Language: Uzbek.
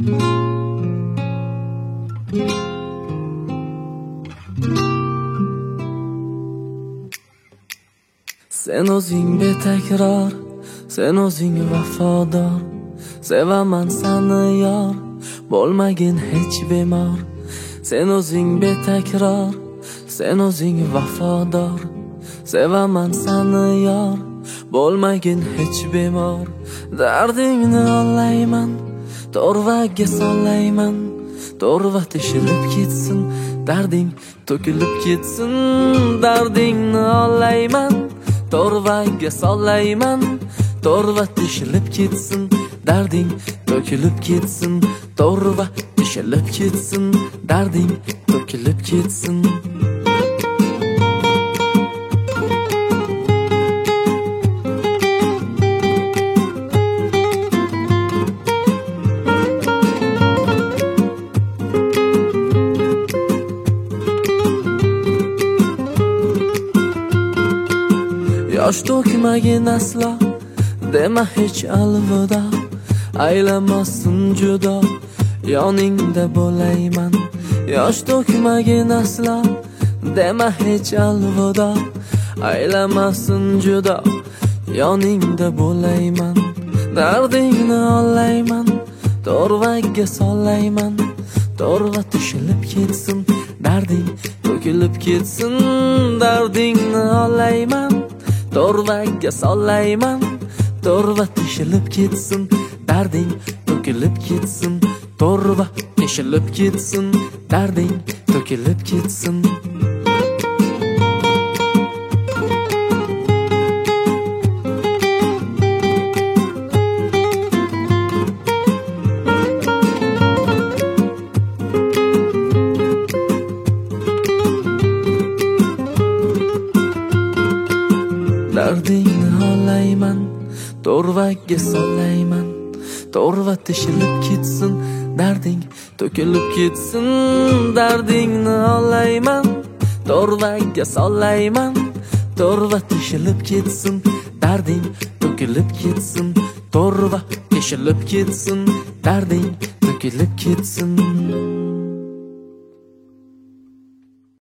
Sen o'zing betakror, sen o'zing vafodor. Sevaman seni yor, bo'lmagin hech bemor. Sen o'zing betakror, sen o'zing vafodor. Sevaman seni yor, bo'lmagin hech bemor. Dardingni ollayman, to'rvaga sollayman. To'rva teshilib ketsin, darding to'kilib ketsin. Dardingni ollayman, to'rvaga sollayman. To'rva teshilib ketsin, darding to'kilib ketsin. To'rva teshilib ketsin, darding to'kilib ketsin. Yosh to'kmagin aslo, dema hech alvido. Aylamassin judo, yoningda bo'layman. Yosh to'kmagin aslo, dema hech alvido. Aylamassin judo, yoningda bo'layman. Dardingni ollayman, to'rvaga sollayman. To'rva teshilib ketsin, darding to'kilib ketsin. Dardingni ollayman, to'rvaga sollayman. To'rva teshilib ketsin, darding to'kilib ketsin. To'rva teshilib ketsin, darding to'kilib ketsin. Dardingni ollayman, to'rvaga sollayman. To'rva teshilib ketsin, darding to'kilib ketsin. Dardingni ollayman, to'rvaga sollayman. To'rva teshilib ketsin, darding to'kilib ketsin. To'rva teshilib ketsin, darding to'kilib ketsin.